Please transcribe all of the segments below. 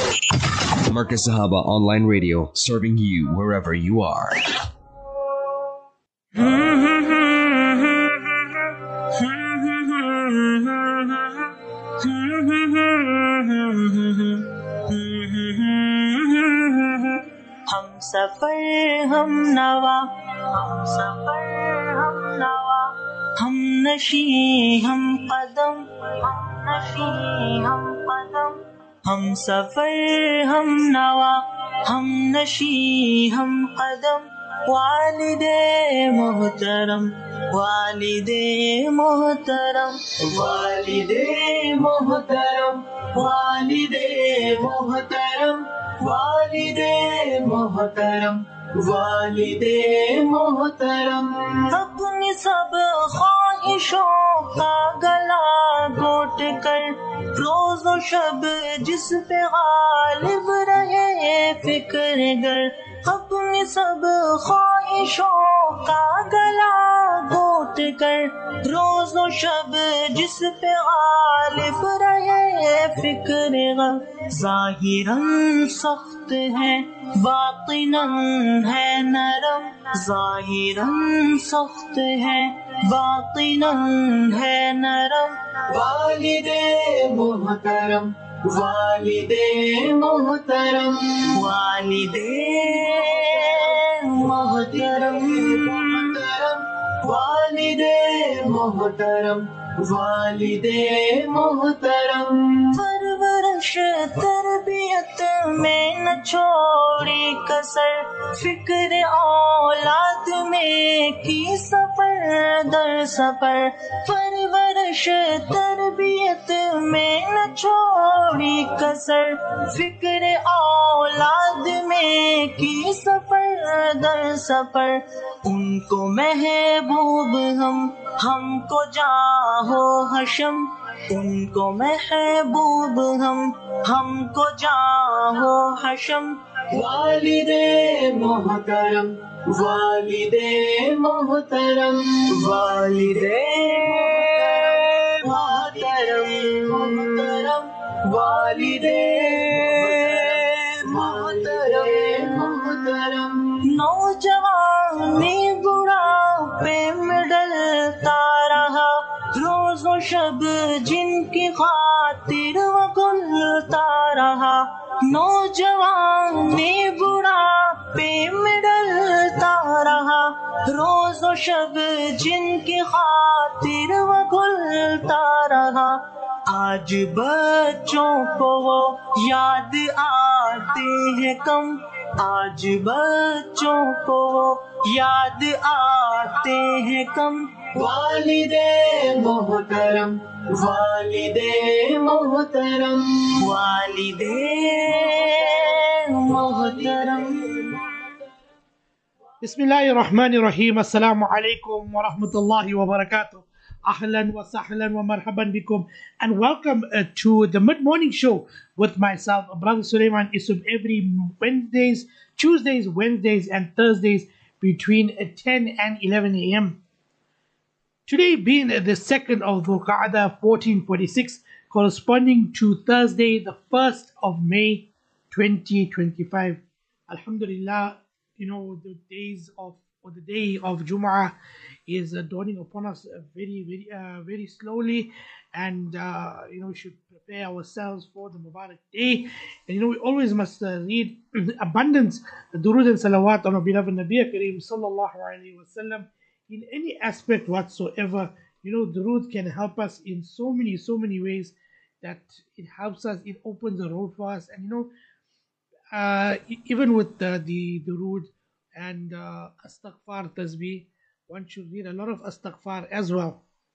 Marcus Sahaba Online Radio, serving you wherever you are. ہم سفر ہم نوا، ہم سفر ہم نوا، ہم نشی ہم قدم، ہم نشی ہم قدم، ہم سفر ہم نوا، ہم نشی ہم قدم، والد محترم، والد محترم، والد محترم، والد محترم، والد محترم، والد محترم، اپنی سب خواہشوں کا گلا گھونٹ کر روز و شب جس پہ غالب رہے فکر گر، اپنی سب خواہشوں کا گلا گھونٹ کر روز و شب جس پہ غالب رہے فکر غم، ظاہراً سخت ہے باطناً ہے نرم، ظاہراً سخت ہے باطناً ہے نرم، والد محترم، والد محترم، والد محترم، والد محترم، والد محترم، پرورش تربیت میں نہ چھوڑی کسر، فکر اولاد میں کی سفر در سفر، پرورش تربیت میں نہ چھوڑی کسر، فکر اولاد میں کی سفر در سفر، ان کو محبوب ہم کو جاہو حشم، ان کو محبوب ہم کو جاہو حشم، والد محترم، والد محترم، والد محترم، والد محترم، نوجوانی بڑھاپے میں ڈلتا رہا، روز و شب جن کی خاطر وہ گلتا رہا، نوجوانی بڑھاپے میں ڈلتا رہا، روز و شب جن کی خاطر وہ گلتا رہا، آج بچوں کو وہ یاد آتے ہیں کم، آج بچوں کو وہ یاد آتے ہیں کم، والد محترم، والد محترم، والد محترم۔ بسم اللہ الرحمن الرحیم، السلام علیکم ورحمۃ اللہ وبرکاتہ، اہلا وسہلا ومرحبا بکم and welcome to the mid-morning show with myself, Brother Sulaiman Isub, every Wednesdays, Tuesdays, Wednesdays and Thursdays between 10 and 11 a.m. Today being the 2nd of Dhul Qa'dah 1446, corresponding to Thursday the 1st of May 2025. Alhamdulillah, the day of Jum'ah is dawning upon us very slowly, and we should prepare ourselves for the Mubarak day. And we always must read abundance durood and salawat on our beloved Nabi Kareem sallallahu alaihi wasallam in any aspect whatsoever. Durood can help us in so many ways that it helps us, it opens the road for us. And even with the durood and astaghfar tasbih, one should read a lot of astaghfar as well.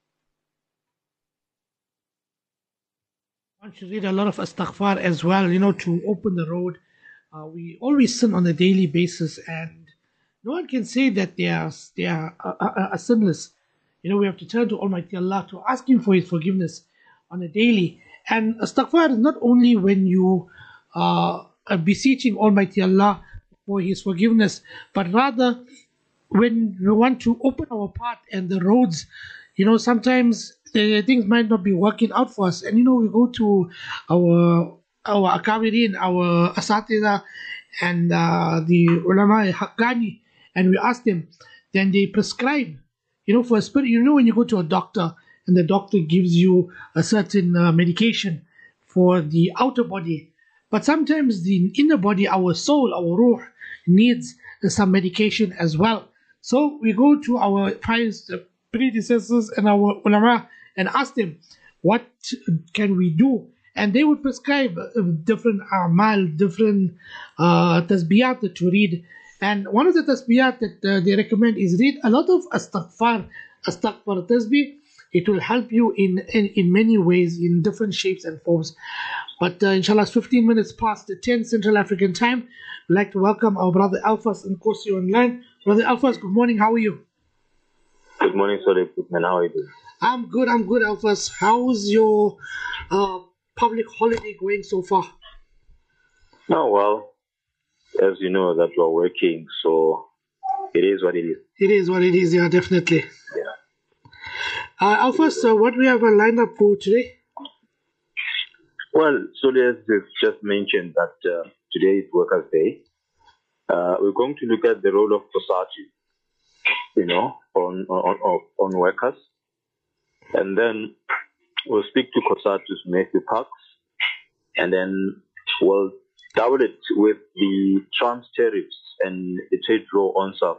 One should read a lot of astaghfar as well, to open the road. We always sin on a daily basis, and no one can say that they are sinless. We have to turn to Almighty Allah to ask Him for His forgiveness on a daily. And astaghfar is not only when you are beseeching Almighty Allah for His forgiveness, but rather when we want to open our path and the roads, sometimes things might not be working out for us. And we go to our our akabirin, our asatida, and the ulama haqqani, and we ask them, then they prescribe, for a spirit. When you go to a doctor and the doctor gives you a certain medication for the outer body, but sometimes the inner body, our soul, our ruh, needs some medication as well. So we go to our pious predecessors and our ulama and ask them, what can we do? And they would prescribe different amal, different tasbiyat to read. And one of the tasbiyat that they recommend is read a lot of astaghfar tasbih. It will help you in many ways, in different shapes and forms. But inshallah, it's 15 minutes past the 10 Central African time. We'd like to welcome our brother Alphas and Kosi online. Brother Alphas, good morning. How are you? Good morning, Solid. How are you doing? I'm good, Alphas. How's your public holiday going so far? Oh, well, as you know that we're working, so it is what it is. It is what it is, yeah, definitely. Yeah. Alphas, what we have lined up for today? Well, Solid has just mentioned that today is Workers' Day. We're going to look at the role of COSATU, on workers. And then we'll speak to COSATU's Matthew Parks, and then we'll double it with the Trump's tariffs and the trade war on South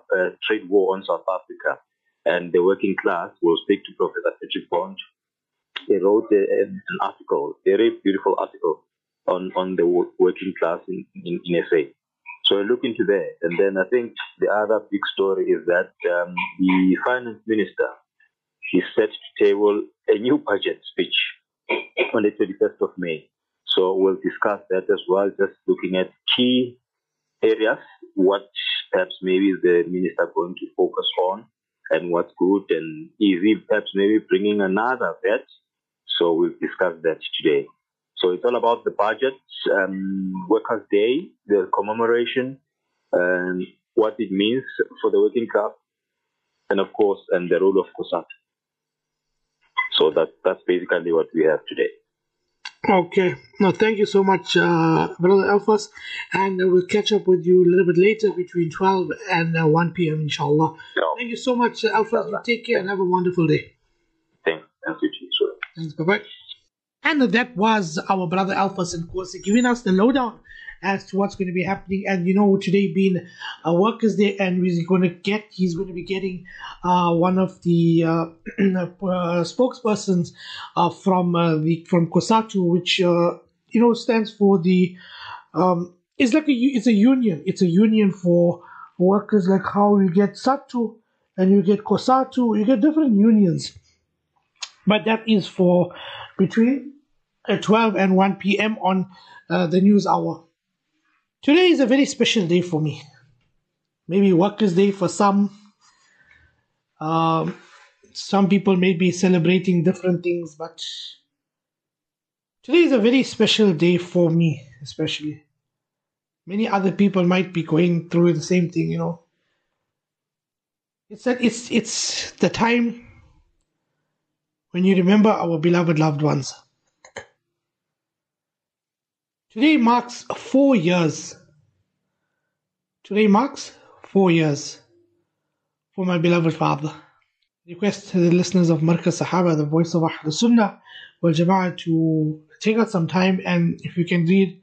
Africa and the working class. We'll speak to Professor Patrick Bond. He wrote an article, a very beautiful article on the working class in SA. So we'll look into that. And then I think the other big story is that the finance minister is set to table a new budget speech on the 31st of May. So we'll discuss that as well, just looking at key areas, what perhaps maybe is the minister going to focus on and what's good, and is he perhaps maybe bringing another vet. So we'll discuss that today. So it's all about the budget, Workers' Day, the commemoration, and what it means for the working class, and of course, and the role of COSATU. So that's basically what we have today. Okay. No, thank you so much, Brother Alphas. And we'll catch up with you a little bit later between 12 and 1 p.m., inshallah. No. Thank you so much, Alphas. You take care and have a wonderful day. Thanks. Thank you, sir. Thanks. Bye-bye. And that was our brother Alphas and Kosi giving us the lowdown as to what's going to be happening. And today being a Workers' Day, and he's going to be getting one of the spokespersons from COSATU, which stands for the it's a union. It's a union for workers, like how you get SATU and you get COSATU, you get different unions. But that is for between 12 and 1 p.m. on the news hour. Today is a very special day for me. Maybe Workers' Day for some. Some people may be celebrating different things, but today is a very special day for me, especially. Many other people might be going through the same thing, It's the time when you remember our beloved loved ones. Today marks 4 years. Today marks 4 years for my beloved father. Request to the listeners of Markaz Sahaba, the voice of Ahl Sunnah wal Jama'ah, to take out some time, and if you can read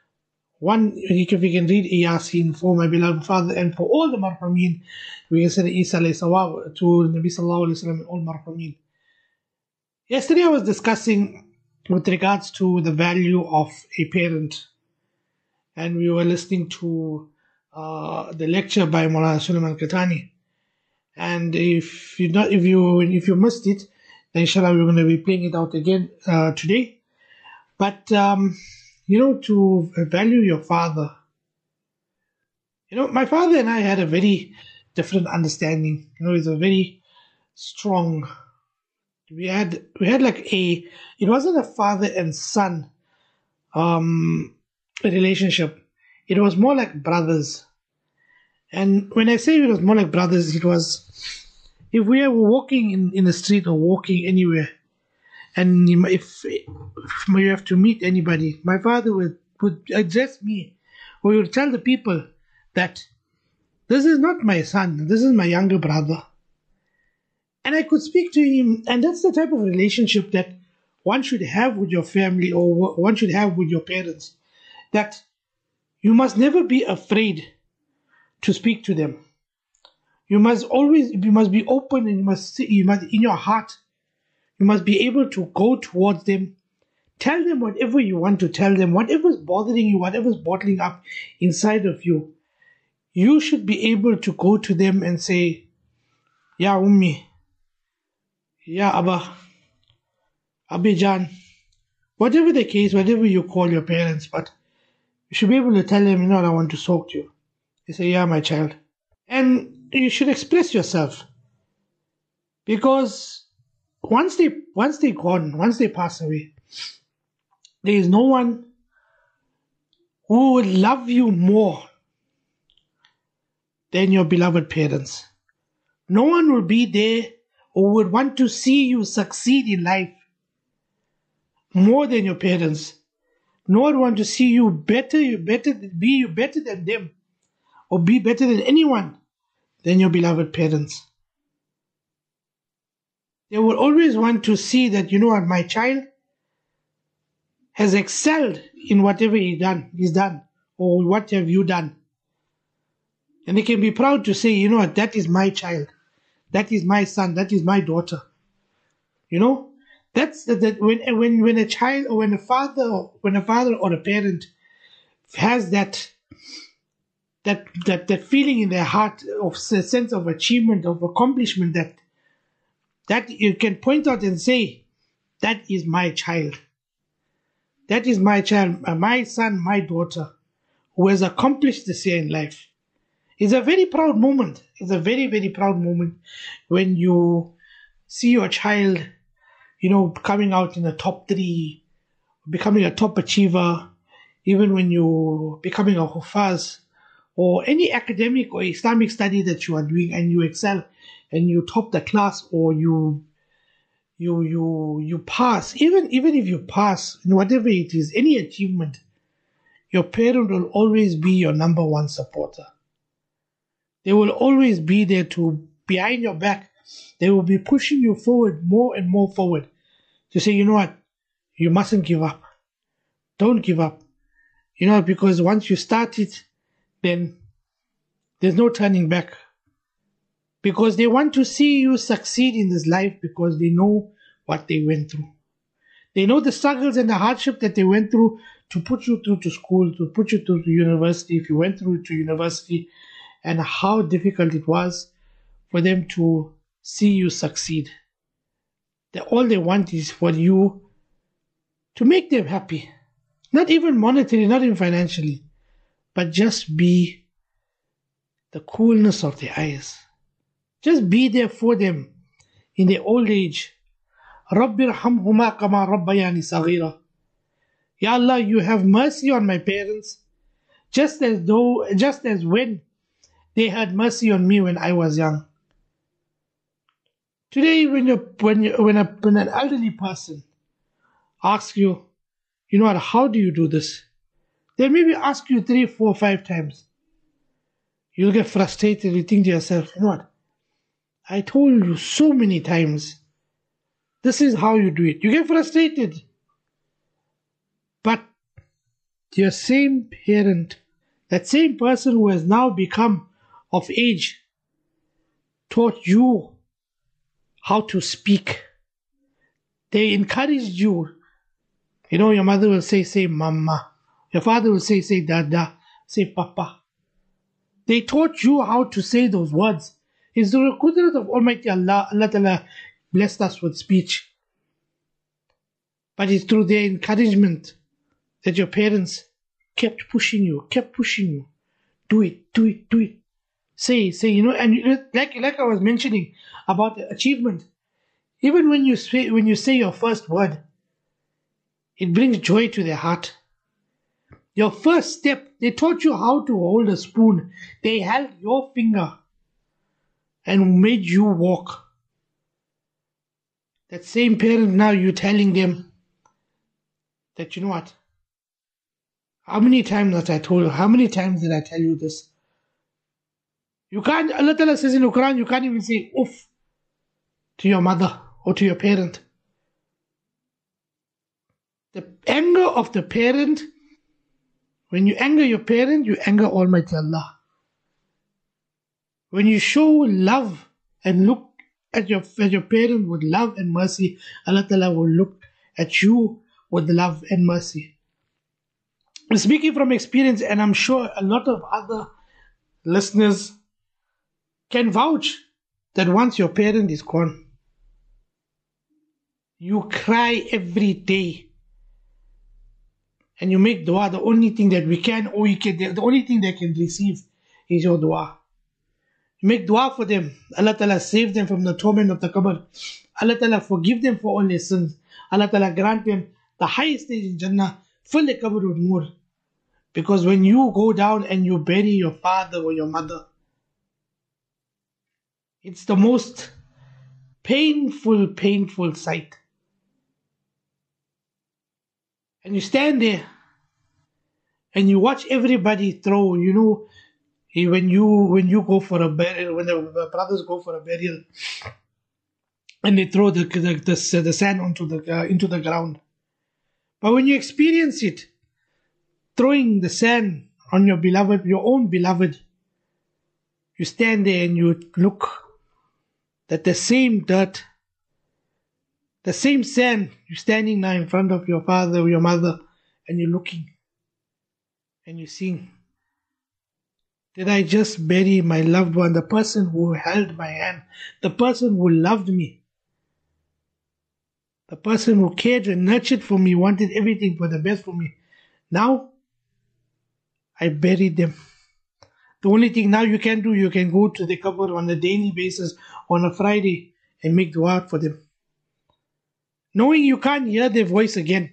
a Yasin for my beloved father and for all the marhameen, we can say Isa alayhi sawab to Nabi sallallahu alayhi wa sallam and all marhameen. Yesterday I was discussing with regards to the value of a parent, and we were listening to the lecture by Maulana Sulaiman Katani. And if you missed it, then inshallah we're going to be playing it out again today. But to value your father. My father and I had a very different understanding. He's a very strong. We had like it wasn't a father and son relationship. It was more like brothers. And when I say it was more like brothers, it was if we were walking in the street or walking anywhere, And if you have to meet anybody, my father would address me, or he would tell the people that this is not my son, this is my younger brother. And I could speak to him, and that's the type of relationship that one should have with your family, or one should have with your parents. That you must never be afraid to speak to them. You must be open, and you must in your heart, you must be able to go towards them, tell them whatever you want to tell them, whatever's bothering you, whatever's bottling up inside of you. You should be able to go to them and say, Ya Ummi, Ya Abba, Abhijan, whatever the case, whatever you call your parents, but you should be able to tell them, I want to talk to you. You say, yeah, my child. And you should express yourself. Because once they're gone, once they pass away, there is no one who would love you more than your beloved parents. No one will be there or would want to see you succeed in life more than your parents. No one want to see you better, be better than them, or be better than anyone than your beloved parents. They will always want to see that, my child has excelled in whatever he's done, or what have you done. And they can be proud to say, that is my child, that is my son, that is my daughter. That's that when a child, or when a father or a parent has that feeling in their heart of a sense of achievement, of accomplishment, that you can point out and say, that is my child. That is my child, my son, my daughter, who has accomplished this year in life. It's a very proud moment. It's a very, very proud moment when you see your child, coming out in the top 3, becoming a top achiever, even when you're becoming a hufaz, or any academic or Islamic study that you are doing and you excel and you top the class, or you pass, even if you pass in whatever it is, any achievement, your parent will always be your number one supporter. They will always be there behind your back. They will be pushing you forward, more and more forward, to say, you mustn't give up. Don't give up. Because once you start it, then there's no turning back. Because they want to see you succeed in this life, because they know what they went through. They know the struggles and the hardship that they went through to put you through to school, to put you through to university, if you went through to university, and how difficult it was for them to see you succeed. All they want is for you to make them happy. Not even monetarily, not even financially, but just be the coolness of their eyes. Just be there for them in their old age. رَبِّ ارْحَمْهُمَا كَمَا رَبَّيَانِي صَغِيرًا. Ya Allah, you have mercy on my parents, just as when they had mercy on me when I was young. Today, when an elderly person asks you, how do you do this? They maybe ask you 3, 4, 5 times. You'll get frustrated. You think to yourself, I told you so many times. This is how you do it. You get frustrated. But your same parent, that same person who has now become of age, taught you how to speak. They encouraged you. Your mother will say mama. Your father will say dada, say papa. They taught you how to say those words. It's the qudrat of Almighty Allah. Allah Ta'ala blessed us with speech. But it's through their encouragement that your parents kept pushing you. Do it. Say, and like I was mentioning about achievement. Even when you say your first word, it brings joy to their heart. Your first step, they taught you how to hold a spoon. They held your finger and made you walk. That same parent now you're telling them that, you know what? How many times did I tell you this? You can't, Allah Ta'ala says in the Quran, you can't even say oof to your mother or to your parent. The anger of the parent, when you anger your parent, you anger Almighty Allah. When you show love and look at your parent with love and mercy, Allah Ta'ala will look at you with love and mercy. I'm speaking from experience, and I'm sure a lot of other listeners can vouch that once your parent is gone, you cry every day. And you make dua. The only thing that we can, or the only thing they can receive is your dua. You make dua for them. Allah Ta'ala save them from the torment of the qabr. Allah Ta'ala forgive them for all their sins. Allah Ta'ala grant them the highest stage in Jannah. Fill the qabr with nur. Because when you go down and you bury your father or your mother, it's the most painful sight. And you stand there and you watch everybody throw, you know, when you go for a burial, when the brothers go for a burial, and they throw the sand into the ground. But when you experience it, throwing the sand on your own beloved, you stand there and you look at the same dirt, the same sand, you're standing now in front of your father or your mother, and you're looking and you're seeing, did I just bury my loved one, the person who held my hand, the person who loved me, the person who cared and nurtured for me, wanted everything for the best for me? Now, I buried them. The only thing now you can do, you can go to the qabr on a daily basis, on a Friday, and make dua for them. Knowing you can't hear their voice again.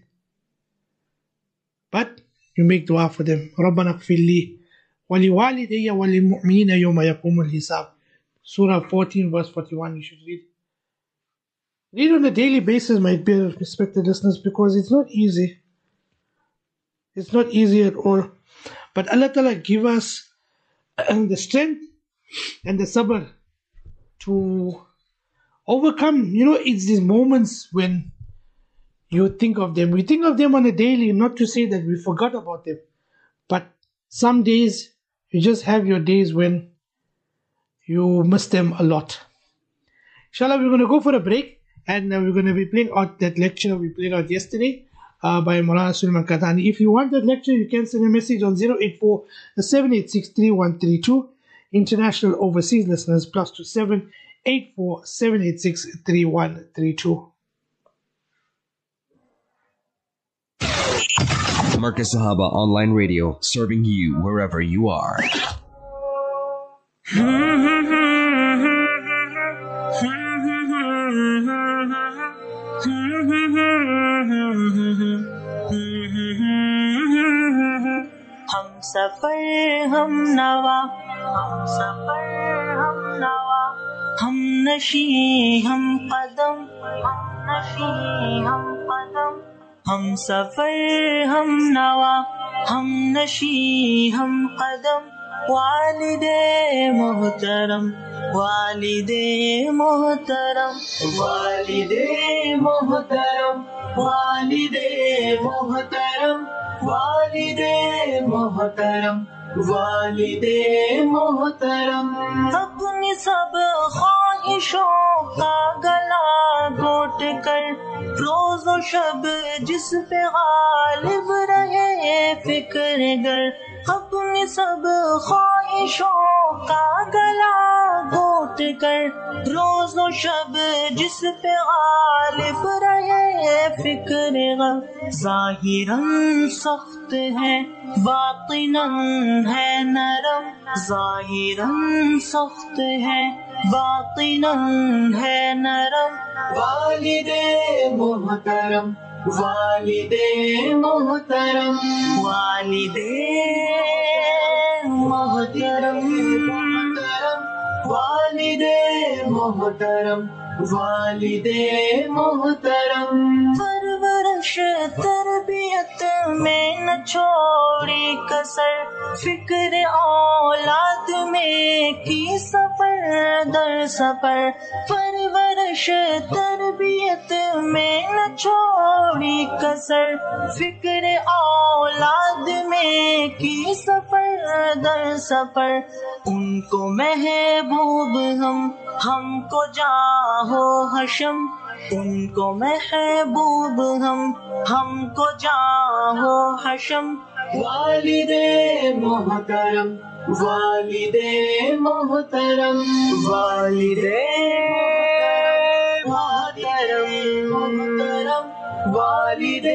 But you make dua for them. رَبَّنَا اغْفِرْ لِي وَلِوَالِدَيَّ وَلِلْمُؤْمِنِينَ يَوْمَ يَقُومُ الْحِسَابِ. Surah 14 verse 41 you should read. Read on a daily basis, my dear respected listeners, because it's not easy. It's not easy at all. But Allah Ta'ala give us the strength and the sabr to overcome. You know, it's these moments when you think of them. We think of them on a daily, not to say that we forgot about them. But some days, you just have your days when you miss them a lot. Inshallah, we're going to go for a break, and we're going to be playing out that lecture we played out yesterday by Maulana Sulaiman Qahtani. If you want that lecture, you can send a message on 084 786 3132. International overseas listeners, +27 84 786 3132. Marcus Sahaba Online Radio, serving you wherever you are. हम सफर हम नवा हम नशी हम कदम हम सफर हम नवा हम नशी हम कदम वालिदे मोहतरम वालिदे मोहतरम वालिदे मोहतरम वालिदे मोहतरम वालिदे मोहतरम वालिदे मोहतरम अपनी सब ख्वाहिशों का गला घोट कर रोज़ और शब जिस पे गालिब रहे फिक्र गर अपनी सब ख्वाहिशों का गला घोट कर रोज़ और शब जिस पे गालिब रहे फिक्र गर ज़ाहिरन सख्त है बातिनन है नरम ज़ाहिरन सख्त है बातिनन है नरम वालिदे मोहतरम वालिदे मोहतरम वालिदे मोहतरम वालिदे मोहतरम والد محترم پرورش تربیت میں نہ چھوڑی کسر فکر اولاد میں کی سفر در سفر پرورش تربیت میں نہ چھوڑی کسر فکر اولاد میں کی سفر در سفر ان کو محبوب ہم کو جاہو حشم ان کو محبوب ہم کو جاہو حشم والد محترم والد محترم والد محترم محترم والد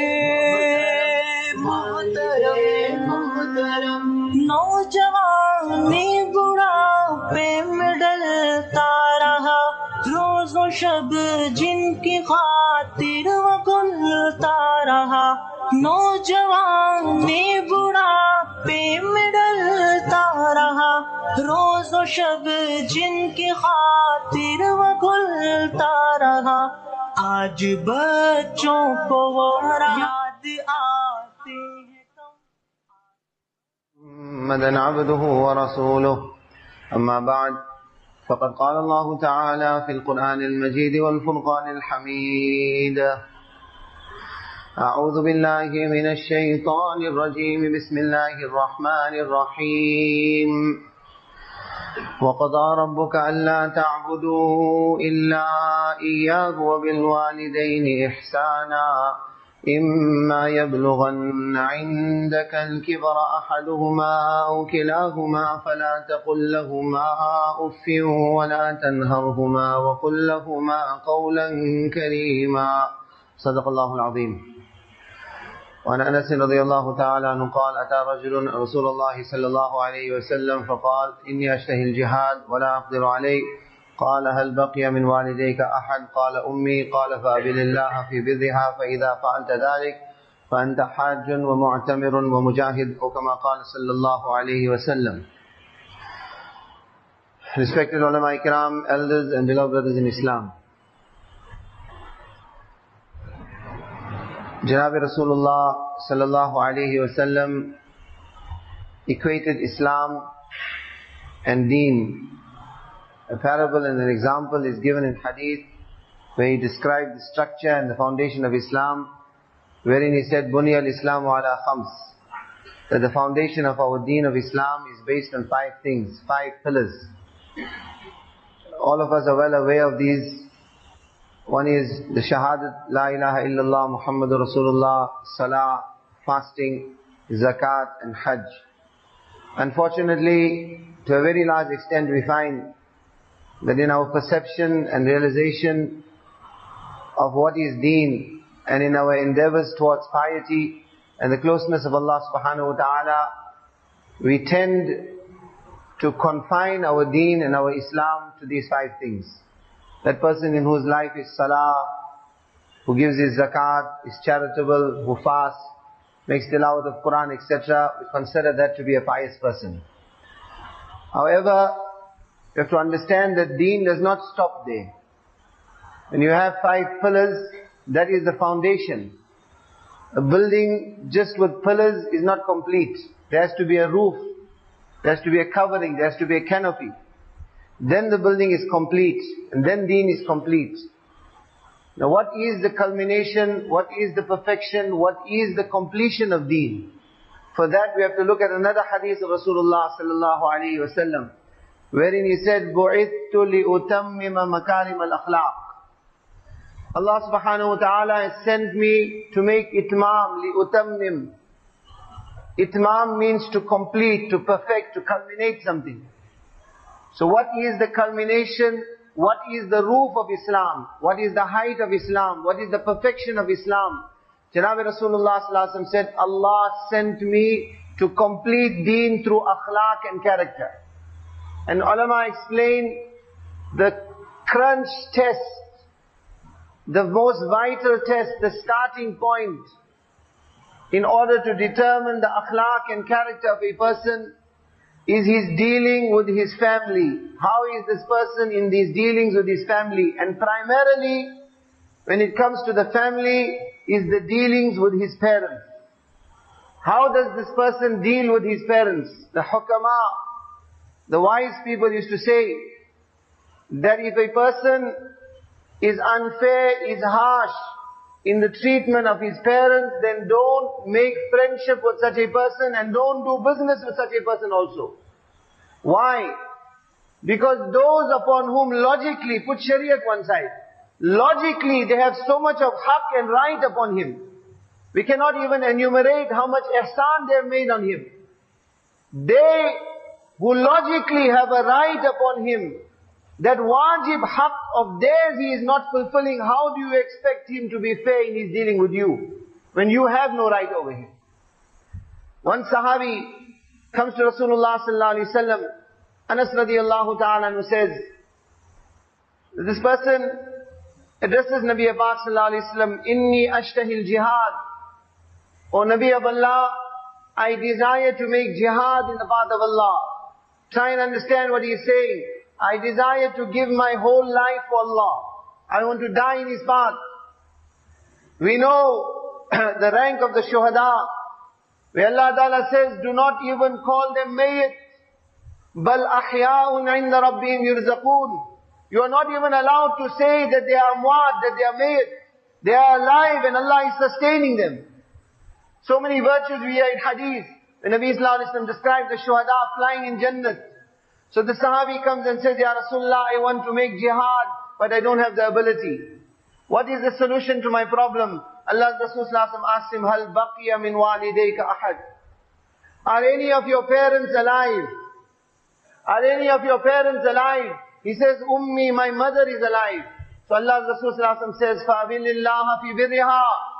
محترم محترم نوجوانی بڑھاپے میں ڈلتا رہا روز و شب جن کی خاطر وہ گلتا رہا نوجوانی بڑھاپے میں ڈلتا رہا روز و شب جن کی خاطر وہ گلتا رہا آج بچوں کو وہ یاد آتے ہیں محمدًا عبده ورسوله أما بعد فقد قال الله تعالى في القرآن المجيد والفرقان الحميد أعوذ بالله من الشيطان الرجيم بسم الله الرحمن الرحيم وقضى ربك ألا تعبدوا إلا إياه وبالوالدين إحسانا إما يبلغن عندك الكبر أحدهما أو كلاهما فلا تقل لهما أف ولا تنهرهما وقل لهما قولا كريما صدق الله العظيم. وعن أنس رضي الله تعالى عنه قال أتى رجل رسول الله صلى الله عليه وسلم فقال إني أشتهي الجهاد ولا أقدر عليه قال هل بقي من والديك أحد قال أمي قال فأبل الله في برها فإذا فعلت ذلك فأنت حاج ومعتمر ومجاهد وكما قال صلى الله عليه وسلم. Respected ulama ikram, elders and beloved brothers in Islam, Janab Rasulullah sallallahu alayhi wa sallam equated Islam and Deen. A parable and an example is given in hadith where he described the structure and the foundation of Islam, wherein he said, Bunya al-Islamu ala khams, that the foundation of our deen of Islam is based on 5 things, 5 pillars. All of us are well aware of these. One is the shahadat, la ilaha illallah Muhammadur Rasulullah, salah, fasting, zakat and hajj. Unfortunately, to a very large extent we find that in our perception and realization of what is deen and in our endeavors towards piety and the closeness of Allah subhanahu wa ta'ala, we tend to confine our deen and our Islam to these 5 things. That person in whose life is salah, who gives his zakat, is charitable, who fasts, makes tilawat of Quran, etc., we consider that to be a pious person. However, you have to understand that deen does not stop there. When you have 5 pillars, that is the foundation. A building just with pillars is not complete. There has to be a roof, there has to be a covering, there has to be a canopy. Then the building is complete, and then deen is complete. Now what is the culmination, what is the perfection, what is the completion of deen? For that we have to look at another hadith of Rasulullah sallallahu alayhi wa sallam, wherein he said, بُعِثْتُ لِأُتَمِّمَ مَكَارِمَ الْأَخْلَاقِ. Allah subhanahu wa ta'ala has sent me to make itmam, li'utammim. Itmam means to complete, to perfect, to culminate something. So what is the culmination? What is the roof of Islam? What is the height of Islam? What is the perfection of Islam? Janab Rasulullah sallallahu alaihi wasallam said, Allah sent me to complete deen through akhlaq and character. And ulama explain the crunch test, the most vital test, the starting point in order to determine the akhlaq and character of a person is his dealing with his family. How is this person in these dealings with his family? And primarily, when it comes to the family, is the dealings with his parents. How does this person deal with his parents? The hukama, the wise people used to say that if a person is unfair, is harsh in the treatment of his parents, then don't make friendship with such a person and don't do business with such a person also. Why? Because those upon whom logically, put Shariat one side, logically they have so much of haqq and right upon him. We cannot even enumerate how much ihsan they have made on him. They who logically have a right upon him, that wajib haqq of theirs he is not fulfilling, how do you expect him to be fair in his dealing with you, when you have no right over him? One sahabi comes to Rasulullah sallallahu alaihi wasallam. Anas radiyallahu ta'ala anhu says, this person addresses Nabi Pak sallallahu alaihi wasallam, Inni ashtahil jihad. O Nabi of Allah, I desire to make jihad in the path of Allah. Try and understand what he is saying. I desire to give my whole life for Allah. I want to die in His path. We know the rank of the shuhada, where Allah Ta'ala says, do not even call them mayyit. Bal ahya'un 'inda rabbihim yurzaqun. You are not even allowed to say that they are amwat, that they are mayyit. They are alive and Allah is sustaining them. So many virtues we hear in hadith. When Nabi Sallallahu Alaihi Wasallam described the shuhada flying in Jannat. So the sahabi comes and says, Ya Rasulullah, I want to make jihad, but I don't have the ability. What is the solution to my problem? Allah's Rasul Sallallahu Alaihi Wasallam asked him, Hal baqiya min walidayka ahad? Are any of your parents alive? Are any of your parents alive? He says, Ummi, my mother is alive. So Allah's Rasul Sallallahu Alaihi Wasallam says, Fa'abilillaha fi birriha.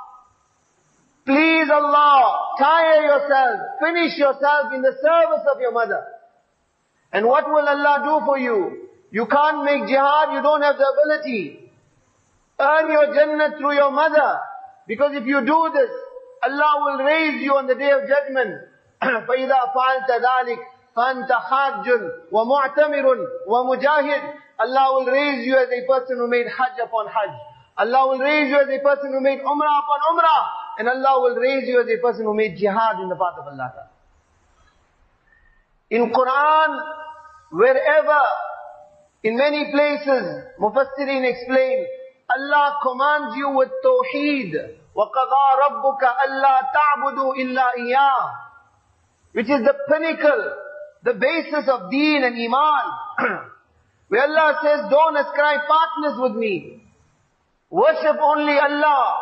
Please Allah, tire yourself, finish yourself in the service of your mother. And what will Allah do for you? You can't make jihad, you don't have the ability. Earn your Jannah through your mother. Because if you do this, Allah will raise you on the day of judgment. فَإِذَا فَعَلْتَ ذَلِكَ فَأَنْتَ حَاجٌ وَمُعْتَمِرٌ وَمُجَاهِدٌ. Allah will raise you as a person who made hajj upon hajj. Allah will raise you as a person who made umrah upon umrah. And Allah will raise you as a person who made jihad in the path of Allah. In Quran, wherever, in many places, Mufassirin explain, Allah commands you with Tawheed. وَقَضَى رَبُّكَ أَلَّا تَعْبُدُوا إِلَّا إِيَّاهُ, which is the pinnacle, the basis of deen and iman. Where Allah says, don't ascribe partners with me. Worship only Allah.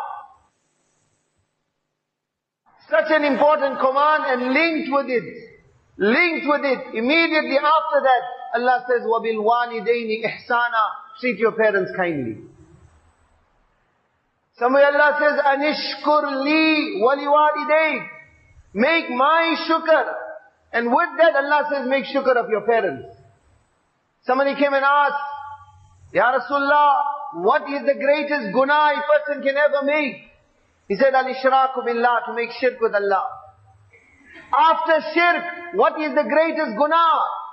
Such an important command, and linked with it, immediately after that, Allah says, وَبِالْوَالِدَيْنِ إِحْسَانًا, treat your parents kindly. Somewhere Allah says, أَنِشْكُرْ لِي وَلِوَالِدَيْكَ, make my shukr. And with that Allah says, make shukr of your parents. Somebody came and asked, Ya Rasulullah, what is the greatest guna a person can ever make? He said, Al-Ishraku billah, to make shirk with Allah. After shirk, what is the greatest guna?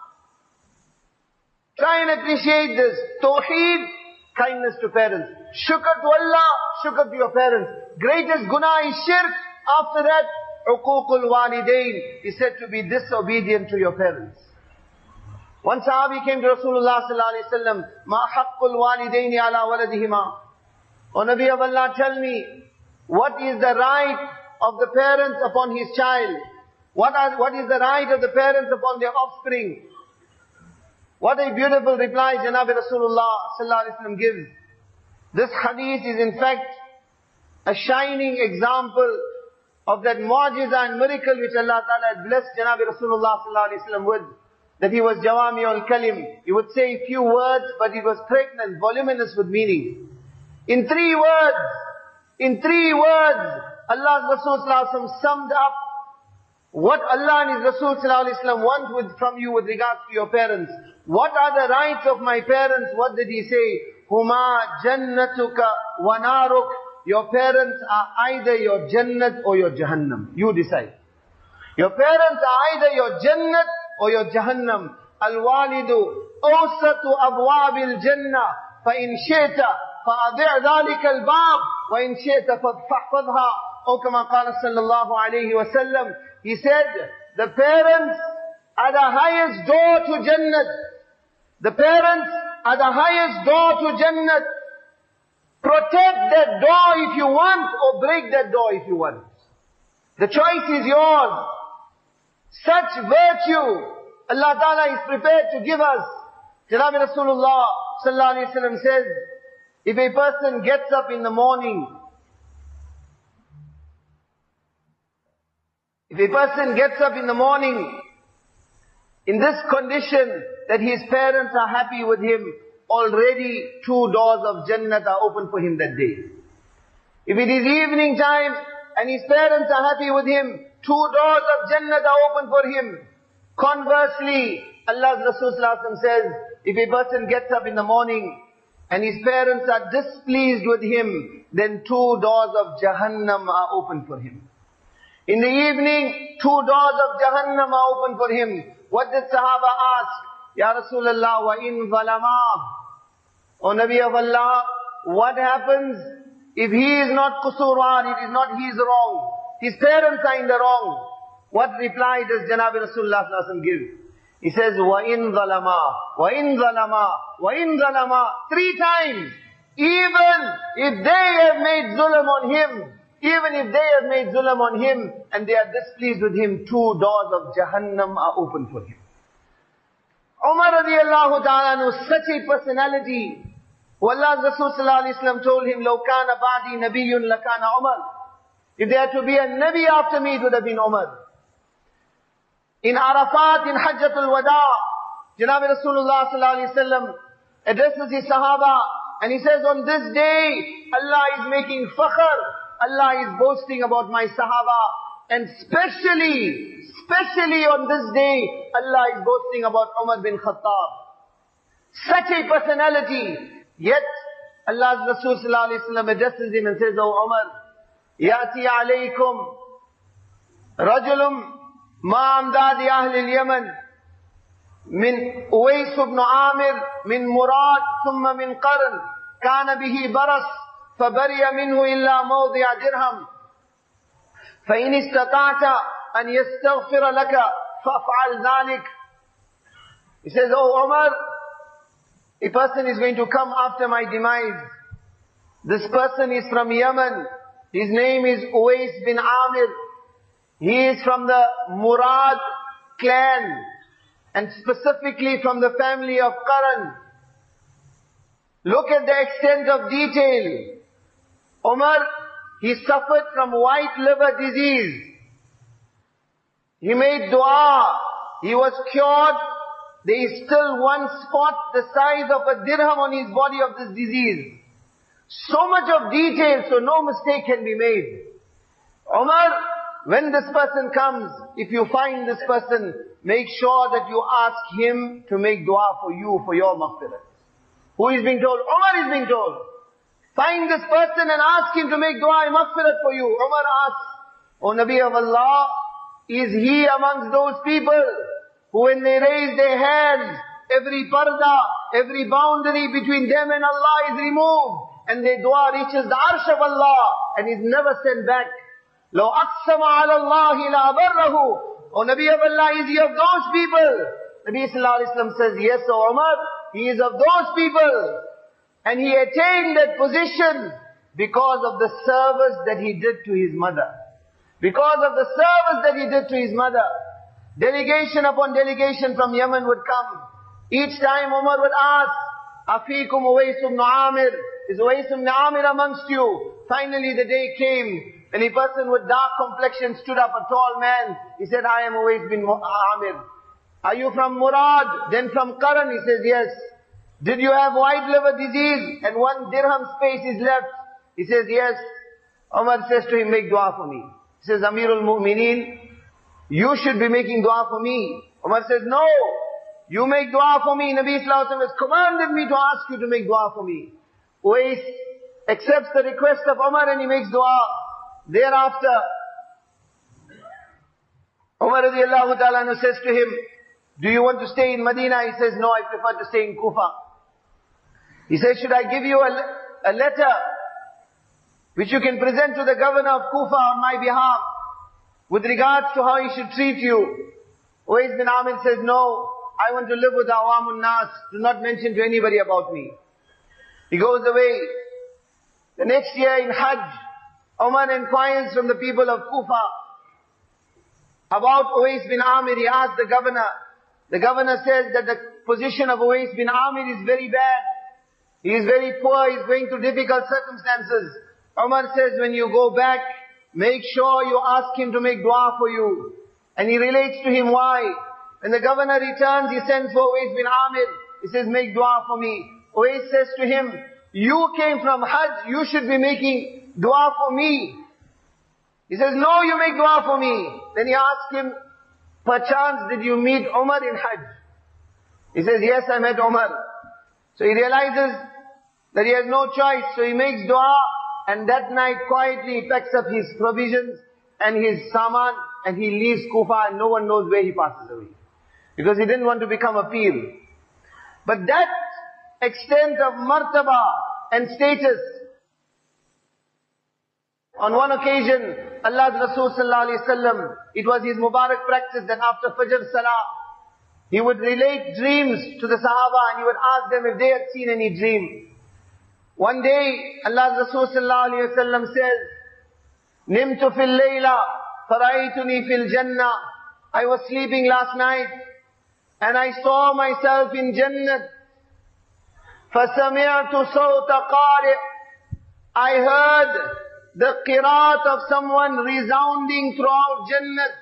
Try and appreciate this. Tawheed, kindness to parents. Shukr to Allah, shukr to your parents. Greatest guna is shirk. After that, uququl walidain is said to be disobedient to your parents. One sahabi came to Rasulullah sallallahu alaihi wasallam, Ma haqqul walidaini ala waladihima. O Nabi of Allah, tell me, what is the right of the parents upon his child? What is the right of the parents upon their offspring? What a beautiful reply Janab Rasulullah sallallahu alaihi wasallam gives. This hadith is in fact a shining example of that mu'jiza and miracle which Allah Ta'ala had blessed Janab Rasulullah sallallahu alaihi wasallam with. That he was Jawami'ul Kalim. He would say a few words, but it was pregnant, voluminous with meaning. In 3 words, Allah's Rasul sallallahu alaihi wasallam summed up what Allah and His Rasul sallallahu alaihi wasallam want from you with regards to your parents. What are the rights of my parents? What did He say? Huma jannatuka wa naruk. Your parents are either your Jannat or your Jahannam. You decide. Your parents are either your Jannat or your Jahannam. Al-walidu awsatu abwabil jannah, فَإِنْ شِئْتَ فَأَضِعْ ذَلِكَ الْبَابِ وَإِنْ شِئْتَ فَاحْفَظْهَا. Or kama qala sallallahu alayhi wa sallam, he said, the parents are the highest door to Jannat. The parents are the highest door to Jannat. Protect that door if you want, or break that door if you want. The choice is yours. Such virtue Allah Ta'ala is prepared to give us. Janabi Rasulullah sallallahu alayhi wa sallam says, if a person gets up in the morning, in this condition that his parents are happy with him, already 2 doors of Jannat are open for him that day. If it is evening time and his parents are happy with him, 2 doors of Jannat are open for him. Conversely, Allah's Rasul sallallahu alaihi wasallam says, if a person gets up in the morning and his parents are displeased with him, then 2 doors of Jahannam are open for him. In the evening, 2 doors of Jahannam are open for him. What did Sahaba ask? Ya Rasulullah, wa in zalama. O Nabi of Allah, what happens if he is not Qusurwan, it is not his wrong? His parents are in the wrong. What reply does Janabi Rasulullah sallallahu alaihi wasallam give? He says, wa in zalama, wa in zalama, wa in zalama, 3 times. Even if they have made zulm on him, and they are displeased with him, 2 doors of Jahannam are open for him. Umar radiallahu ta'ala anhu, such a personality. Allah's Rasul sallallahu alayhi wa sallam told him, لَوْ كَانَ بَعْدِي نَبِيٌّ لَكَانَ Umar. If there had to be a Nabi after me, it would have been Umar. In Arafat, in Hajjatul Wada, Janabi Rasulullah sallallahu alayhi wa sallam addresses his Sahaba, and he says, on this day, Allah is making fakhr, Allah is boasting about my Sahaba, and especially on this day, Allah is boasting about Umar bin Khattab. Such a personality, yet Allah's Rasul sallallahu alayhi wa sallam addresses him and says, O Umar, Yati alaykum rajulum ma amdadi ahli al-Yaman min Uwais ibn Amir min Murad thumma min Qarn kana bihi baras فبري منه إلا موضع درهم فإن استطعت أن يستغفر لك فافعل ذلك. He says, oh Umar, a person is going to come after my demise. This person is from Yemen. His name is Uwais bin Amir. He is from the Murad clan, and specifically from the family of Qarn. Look at the extent of detail. Umar, he suffered from white liver disease. He made dua. He was cured. There is still one spot the size of a dirham on his body of this disease. So much of detail, so no mistake can be made. Umar, when this person comes, if you find this person, make sure that you ask him to make dua for you, for your maghfirah. Who is being told? Umar is being told. Find this person and ask him to make dua and maghfirat for you. Umar asks, O Nabi of Allah, is he amongst those people who when they raise their hands, every parda, every boundary between them and Allah is removed, and their dua reaches the arsh of Allah and is never sent back. لَوْ أَقْسَمَ عَلَى اللَّهِ لَأَبَرَّهُ. O Nabi of Allah, is he of those people? Nabi sallallahu alayhi wa sallam says, yes, O Umar, he is of those people. And he attained that position because of the service that he did to his mother. Because of the service that he did to his mother. Delegation upon delegation from Yemen would come. Each time Umar would ask, Afikum Uwais ibn Amir, is Uwais ibn Amir amongst you? Finally the day came, and a person with dark complexion stood up, a tall man. He said, I am Uwais bin Amir. Are you from Murad? Then from Qarn? He says, yes. Did you have white liver disease and 1 dirham space is left? He says, yes. Umar says to him, make dua for me. He says, Amirul Mu'mineen, you should be making dua for me. Umar says, no, you make dua for me. Nabi Sallallahu Alaihi Wasallam has commanded me to ask you to make dua for me. Uwais accepts the request of Umar and he makes dua. Thereafter, Umar radiallahu ta'ala says to him, do you want to stay in Medina? He says, no, I prefer to stay in Kufa. He says, should I give you a letter which you can present to the governor of Kufa on my behalf with regards to how he should treat you? Uwais bin Amir says, no, I want to live with Awamun Nas. Do not mention to anybody about me. He goes away. The next year in Hajj, Umar inquires from the people of Kufa about Uwais bin Amir. He asked the governor. The governor says that the position of Uwais bin Amir is very bad. He is very poor. He is going through difficult circumstances. Umar says, when you go back, make sure you ask him to make dua for you. And he relates to him why. When the governor returns, he sends for Uwais bin Amir. He says, make dua for me. Uwais says to him, you came from Hajj, you should be making dua for me. He says, no, you make dua for me. Then he asks him, perchance did you meet Umar in Hajj? He says, yes, I met Umar. So he realizes that he has no choice. So he makes dua, and that night quietly he packs up his provisions and his saman, and he leaves Kufa, and no one knows where he passes away. Because he didn't want to become a pir. But that extent of martaba and status. On one occasion, Allah's Rasul sallallahu alaihi wasallam, it was his Mubarak practice that after Fajr Salah, he would relate dreams to the Sahaba and he would ask them if they had seen any dream. One day, Allah's Rasul sallallahu alaihi wasallam says, Nimtu fil layla, fara'aytuni fil jannah. I was sleeping last night and I saw myself in Jannat. فَسَمِعْتُ صَوْتَ قَارِئ. I heard the qiraat of someone resounding throughout Jannat.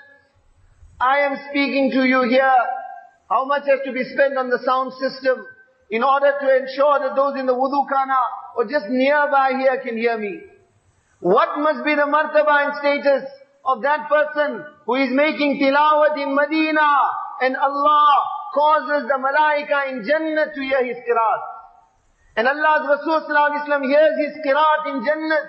I am speaking to you here. How much has to be spent on the sound system in order to ensure that those in the wudu khana or just nearby here can hear me? What must be the martaba and status of that person who is making tilawat in Medina and Allah causes the malaika in Jannat to hear his qiraat? And Allah's Rasul sallallahu alaihi wasallam hears his qiraat in Jannat.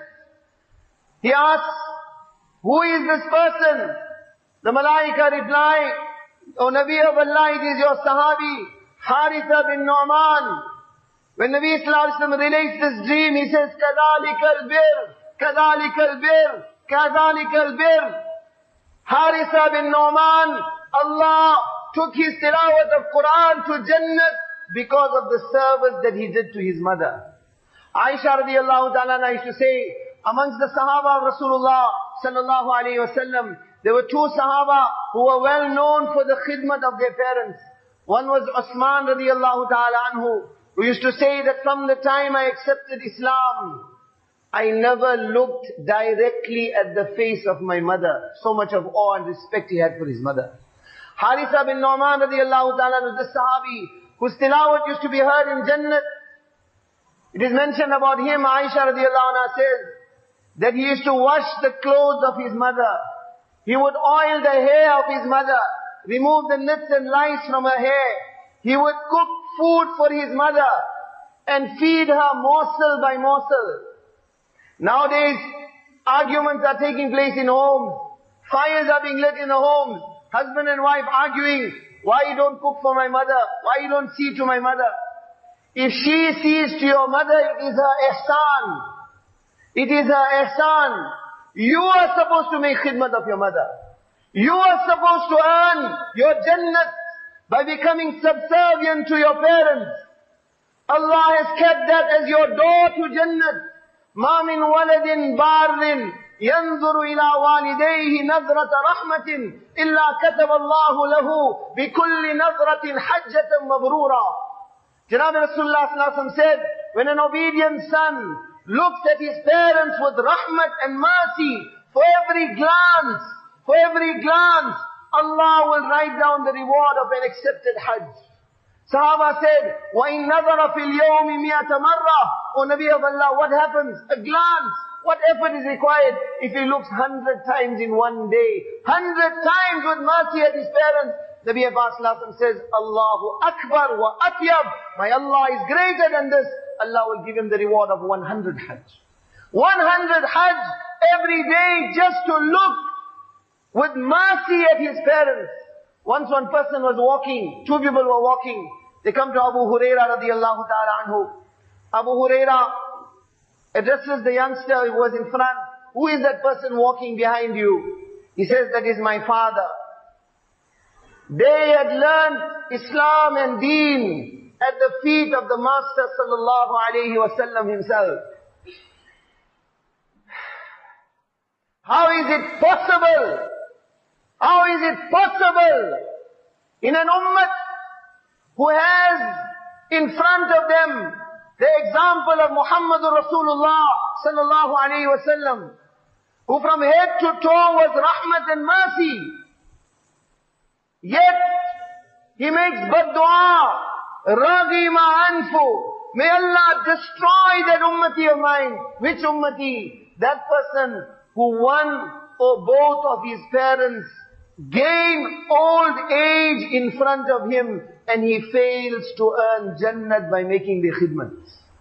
He asks, who is this person? The malaika reply, O Nabi of Allah, it is your sahabi, Haritha bin Nu'man. When Nabi sallallahu alaihi wasallam relates this dream, he says, كَذَلِكَ الْبِرْ كَذَلِكَ الْبِرْ كَذَلِكَ الْبِرْ. Haritha bin Nu'man, Allah took his tilawat of Quran to Jannat because of the service that he did to his mother. Aisha radiallahu ta'ala used to say, amongst the Sahaba of Rasulullah sallallahu alayhi wasallam, there were two Sahaba who were well known for the khidmat of their parents. One was Usman radiallahu ta'ala anhu, who used to say that from the time I accepted Islam, I never looked directly at the face of my mother. So much of awe and respect he had for his mother. Haritha bin Nu'man radiallahu ta'ala was the Sahabi whose tilawat used to be heard in Jannat. It is mentioned about him, Aisha radiallahu anha says, that he used to wash the clothes of his mother. He would oil the hair of his mother, remove the nits and lice from her hair. He would cook food for his mother and feed her morsel by morsel. Nowadays, arguments are taking place in homes. Fires are being lit in the homes. Husband and wife arguing, why you don't cook for my mother? Why you don't see to my mother? If she sees to your mother, it is her ihsan. It is her ihsan. You are supposed to make khidmat of your mother. You are supposed to earn your jannat by becoming subservient to your parents. Allah has kept that as your door to jannat. مَا مِنْ وَلَدٍ بَارٍ ينظر إلى والديه نظرة رحمة إلا كتب الله له بكل نظرة حجة مبرورة. Janab Rasulullah sallallahu alaihi wasallam said, when an obedient son looks at his parents with rahmat and mercy, for every glance, Allah will write down the reward of an accepted hajj. Sahaba said, وَإِن نَظَرَ فِي الْيَوْمِ مِئَةَ مَرَّةٍ. O Nabi of Allah, what happens? A glance. What effort is required if he looks 100 times in one day? 100 times with mercy at his parents. Nabi Abbas says, Allahu Akbar wa Atyab. My Allah is greater than this. Allah will give him the reward of 100 hajj. 100 hajj every day just to look with mercy at his parents. Once one person was walking, two people were walking. They come to Abu Huraira radiallahu ta'ala anhu. Abu Huraira addresses the youngster who was in front. Who is that person walking behind you? He says, that is my father. They had learned Islam and Deen at the feet of the Master sallallahu alayhi wasallam himself. How is it possible? How is it possible in an ummah who has in front of them the example of Muhammadur Rasulullah sallallahu alayhi wasallam, who from head to toe was rahmat and mercy, yet he makes bad dua, raghima anfu, may Allah destroy that ummati of mine. Which ummati? That person who one or both of his parents gain old age in front of him and he fails to earn Jannat by making the khidmat.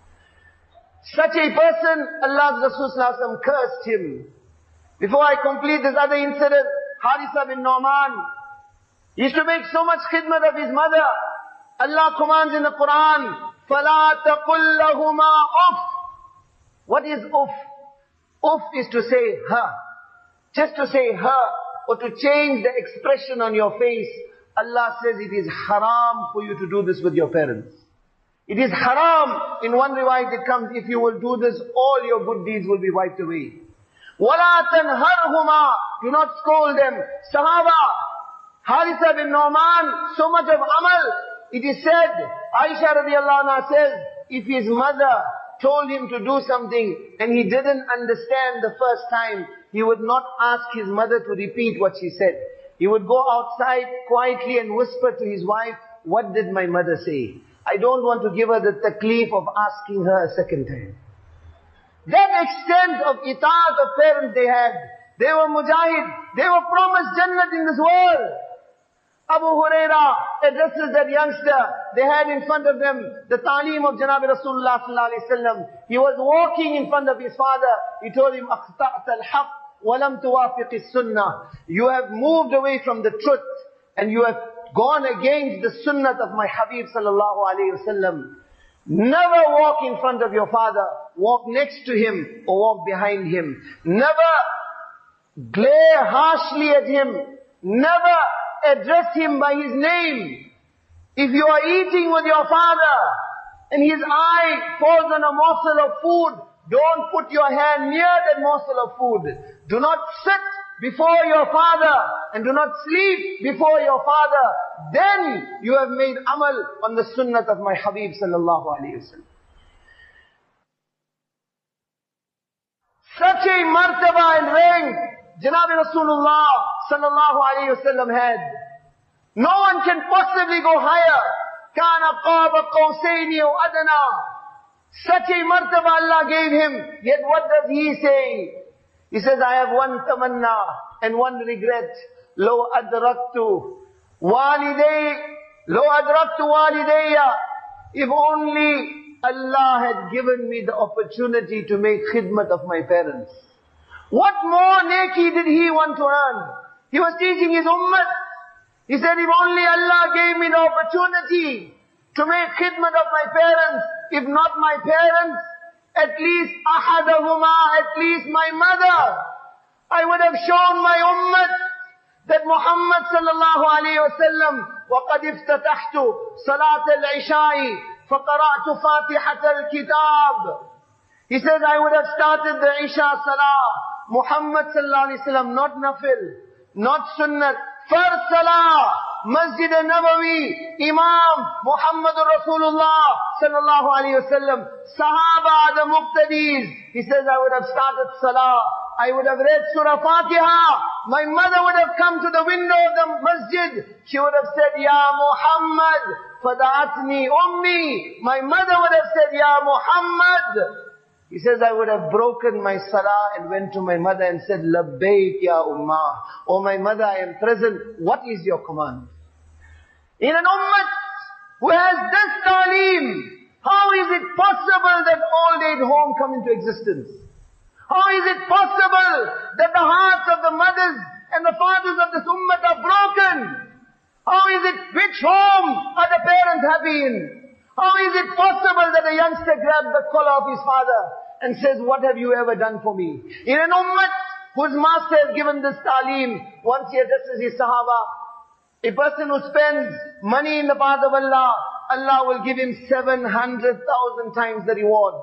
Such a person, Allah's Rasul sallallahu alaihi wasallam cursed him. Before I complete this other incident, Harisa bin Nu'man used to make so much khidmat of his mother. Allah commands in the Quran, فَلَا تَقُلْ لَهُمَا أُفْ. What is uf? Uf is to say her. Just to say her, or to change the expression on your face. Allah says it is haram for you to do this with your parents. It is haram. In one riwayat it comes, if you will do this, all your good deeds will be wiped away. وَلَا تَنْهَرْهُمَا. Do not scold them. Sahaba, Harisa bin Nu'man, so much of amal. It is said, Aisha radiallahu anha says, if his mother told him to do something and he didn't understand the first time, he would not ask his mother to repeat what she said. He would go outside quietly and whisper to his wife, what did my mother say? I don't want to give her the taklif of asking her a second time. That extent of itaat of parents they had. They were mujahid. They were promised Jannat in this world. Abu Huraira addresses that youngster. They had in front of them the ta'aleem of Janabi Rasulullah sallallahu alaihi wasallam. He was walking in front of his father. He told him, أَخْطَأْتَ الْحَقِّ وَلَمْ تُوَافِقِ السُّنَّةِ. You have moved away from the truth and you have gone against the sunnah of my Habib sallallahu alaihi wasallam. Never walk in front of your father. Walk next to him or walk behind him. Never glare harshly at him. Never address him by his name. If you are eating with your father and his eye falls on a morsel of food, don't put your hand near that morsel of food. Do not sit before your father and do not sleep before your father. Then you have made amal on the sunnah of my Habib sallallahu alayhi wasallam. Such a martaba and rank Janabi Rasulullah sallallahu alayhi wasallam had. No one can possibly go higher. Kana qaba qawsayni aw adna. Such a martaba Allah gave him. Yet what does he say? He says, I have one tamanna and one regret. Lo adraktu walidayya. If only Allah had given me the opportunity to make khidmat of my parents. What more neki did he want to earn? He was teaching his ummah. He said, if only Allah gave me the opportunity to make khidmat of my parents, if not my parents, at least ahadahuma, at least my mother, I would have shown my ummah that Muhammad sallallahu alayhi wa sallam, وَقَدْ اِفْتَتَحْتُ صَلَاةَ الْعِشَاءِ فَقَرَأْتُ فَاتِحَةَ الْكِتَابِ. He says, I would have started the Isha Salah. Muhammad sallallahu alayhi wa sallam, not nafil, not sunnat, first Salah, Masjid al-Nabawi, Imam Muhammadur Rasulullah sallallahu alayhi wa sallam, Sahaba, the Muqtadis. He says, I would have started Salah. I would have read Surah Fatiha. My mother would have come to the window of the masjid. She would have said, Ya Muhammad, fada'atni ummi. My mother would have said, Ya Muhammad. He says, I would have broken my salah and went to my mother and said, Labbaik ya ummah. Oh my mother, I am present. What is your command? In an ummah who has this ta'aleem, how is it possible that old age home come into existence? How is it possible that the hearts of the mothers and the fathers of this ummah are broken? How is it, which home are the parents happy in? How is it possible that a youngster grabs the collar of his father and says, what have you ever done for me? In an ummah whose master has given this ta'aleem, once he addresses his sahaba, a person who spends money in the path of Allah, Allah will give him 700,000 times the reward.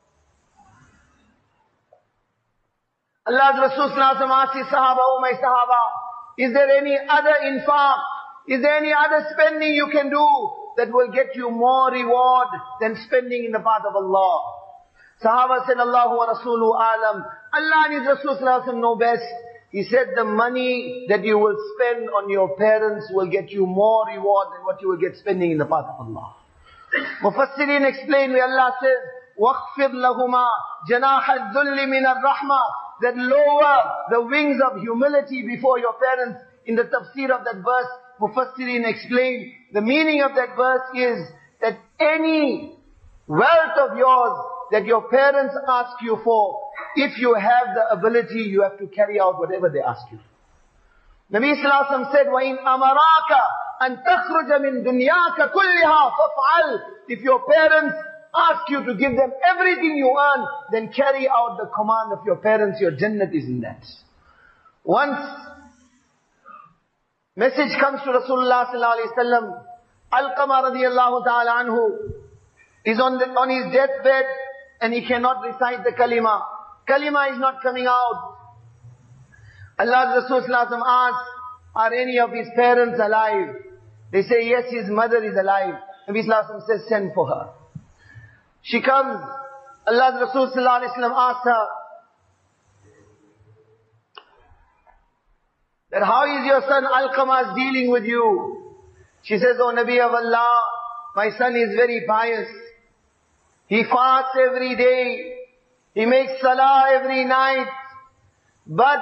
Allah's Rasul asked his sahaba, oh my sahaba, is there any other infaq? Is there any other spending you can do that will get you more reward than spending in the path of Allah? Sahaba said, Allahu wa Rasulu alam. Allah and His Rasul know best. He said, the money that you will spend on your parents will get you more reward than what you will get spending in the path of Allah. Mufassirin explain where Allah says, وَاخْفِضْ لَهُمَا جَنَاحَ الذُّلِّ مِنَ الرَّحْمَةِ, that lower the wings of humility before your parents. In the tafsir of that verse, Mufassirin explain, the meaning of that verse is that any wealth of yours that your parents ask you for, if you have the ability, you have to carry out whatever they ask you. Nabi Sallallahu Alaihi Wasallam said, وَإِنْ أَمَرَاكَ أَن تَخْرُجَ مِن دُنْيَاكَ كُلِّهَا فَافْعَلْ. If your parents ask you to give them everything you earn, then carry out the command of your parents. Your Jannat is in that. Once message comes to Rasulullah Sallallahu Alaihi Wasallam, Alqamah radiyallahu ta'ala anhu is on his deathbed and he cannot recite the kalima. Kalima is not coming out. Allah's Rasul Sallallahu Alaihi Wasallam asks, are any of his parents alive? They say, yes, his mother is alive. Nabi Sallallahu Alaihi Wasallam says, send for her. She comes. Allah's Rasul Sallallahu Alaihi Wasallam asks her, that how is your son Alqamah dealing with you? She says, oh Nabi of Allah, my son is very pious. He fasts every day. He makes salah every night. But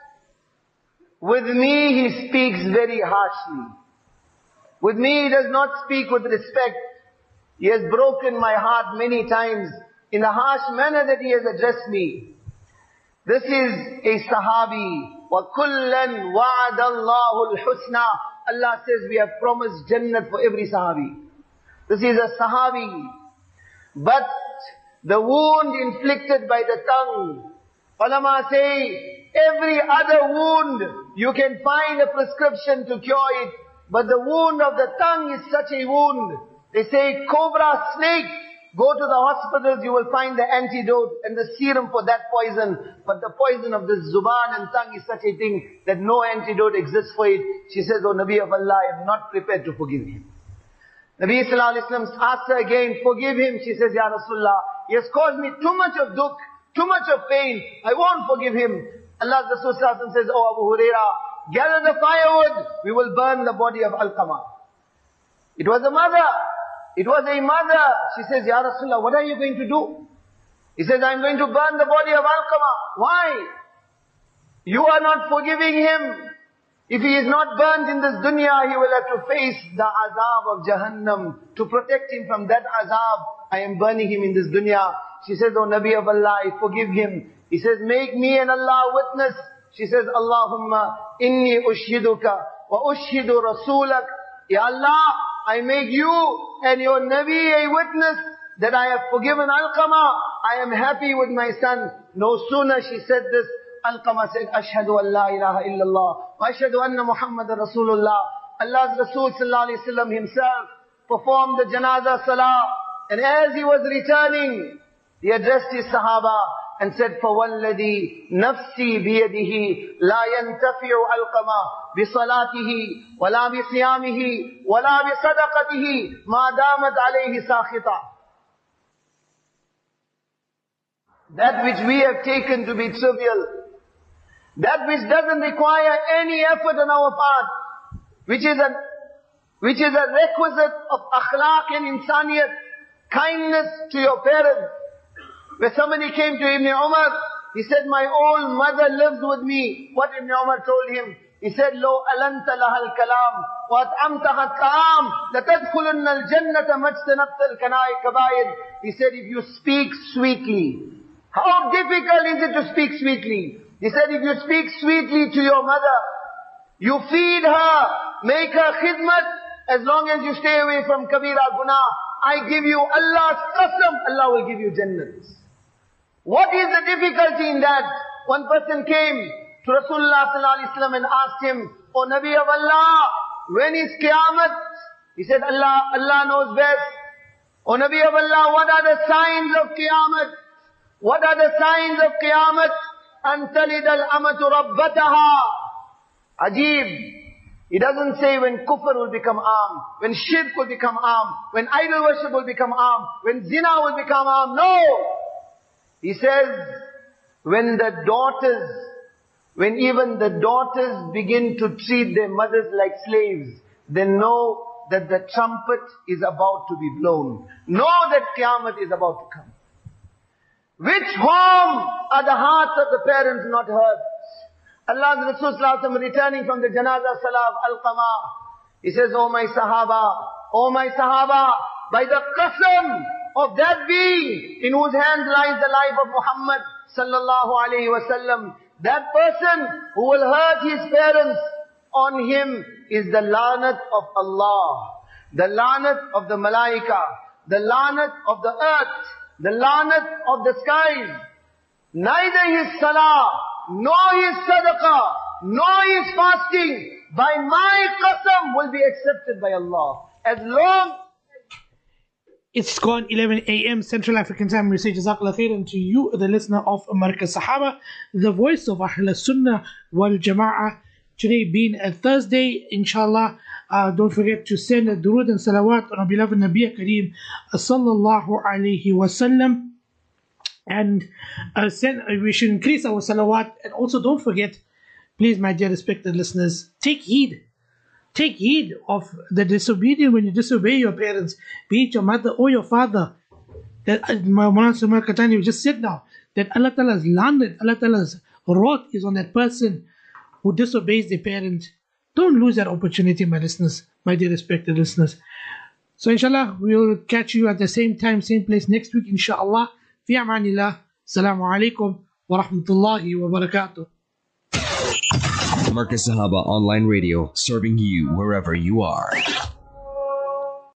with me he speaks very harshly. With me he does not speak with respect. He has broken my heart many times in the harsh manner that he has addressed me. This is a sahabi. وَكُلًّا وَعَدَ اللَّهُ الْحُسْنَى. Allah says we have promised Jannat for every sahabi. This is a sahabi. But the wound inflicted by the tongue, ulama say, every other wound, you can find a prescription to cure it. But the wound of the tongue is such a wound. They say, cobra, snake, go to the hospitals, you will find the antidote and the serum for that poison. But the poison of the zuban and tongue is such a thing that no antidote exists for it. She says, oh Nabi of Allah, I am not prepared to forgive him. Nabi Sallallahu Alaihi Wasallam asks her again, forgive him. She says, Ya Rasulullah, he has caused me too much of dukh, too much of pain. I won't forgive him. Allah's Rasul Sallallahu Alaihi Wasallam says, oh Abu Hurairah, gather the firewood, we will burn the body of Alqamah. It was a mother. It was a mother. She says, Ya Rasulullah, what are you going to do? He says, I'm going to burn the body of Alqamah. Why? You are not forgiving him. If he is not burnt in this dunya, he will have to face the azab of Jahannam. To protect him from that azab, I am burning him in this dunya. She says, oh Nabi of Allah, I forgive him. He says, make me and Allah witness. She says, Allahumma inni ushhiduka wa ushhidu rasulak. Ya Allah, I make you and your Nabi a witness that I have forgiven Alqamah. I am happy with my son. No sooner she said this, Alqamah said, Ashhadu an la ilaha illallah wa ashhadu anna Muhammadan Rasulullah. Allah's Rasul Sallallahu Alaihi Wasallam himself performed the janazah salah. And as he was returning, he addressed his sahaba and said, فَوَالَّذِي نَفْسِي بِيَدِهِ لَا يَنْتَفِعُ عَلْقَمَا بِصَلَاتِهِ وَلَا بِصِيَامِهِ وَلَا بِصَدَقَتِهِ مَا دَامَتْ عَلَيْهِ سَاخِطًا. That which we have taken to be trivial, that which doesn't require any effort on our part, which is a requisite of akhlaq and insaniyat, kindness to your parents. Where somebody came to Ibn Umar, he said, my old mother lives with me. What Ibn Umar told him? He said, لو ألنت لها الكلام وأطعمتها الطعام لتدخلن الجنة ما اجتنبت الكبائر. He said, if you speak sweetly. How difficult is it to speak sweetly? He said, if you speak sweetly to your mother, You feed her, make her khidmat, as long as you stay away from kabira guna. I give you Allah's qasam, Allah will give you jannat. What is the difficulty in that? One person came to Rasulullah sallallahu alaihi wasallam and asked him, O Nabi of Allah, when is Qiyamah? He said, Allah knows best. O Nabi of Allah, what are the signs of Qiyamah? What are the signs of Qiyamah? An talid al-amatu rabbataha. Ajib. He doesn't say when kufr will become armed, when shirk will become armed, when idol worship will become armed, when zina will become armed. No! He says, when even the daughters begin to treat their mothers like slaves, then know that the trumpet is about to be blown. Know that Qiyamah is about to come. Which harm are the hearts of the parents not hurt? Allah's Rasul sallallahu alaihi wasallam returning from the Janazah Salah of Al-Qama, he says, O my Sahaba, by the qasam of that being in whose hands lies the life of Muhammad sallallahu alaihi wasallam, that person who will hurt his parents, on him is the lanat of Allah, the lanat of the malaika, the lanat of the earth, the lanat of the skies. Neither his salah, nor his sadaqah, nor his fasting, by my qasam, will be accepted by Allah. As long It's gone 11 a.m. Central African Time. We say Jazakallah khairan to you, the listener of Markaz Sahaba, the voice of Ahl Sunnah wal Jama'ah. Today being a Thursday, inshallah, don't forget to send a durood and salawat on our beloved Nabi Kareem sallallahu alayhi wasallam. And we should increase our salawat. And also don't forget, please, my dear respected listeners, take heed. Take heed of the disobedient when you disobey your parents, be it your mother or your father. That Mawlana Sumar Katani just said now, that Allah Ta'ala's landed, Allah Ta'ala's wrath is on that person who disobeys their parents. Don't lose that opportunity, my listeners, my dear respected listeners. So inshallah, we'll catch you at the same time, same place next week, inshallah. Fi amanillah. Assalamu alaikum wa rahmatullahi wa barakatuh. Markaz Sahaba Online Radio, serving you wherever you are.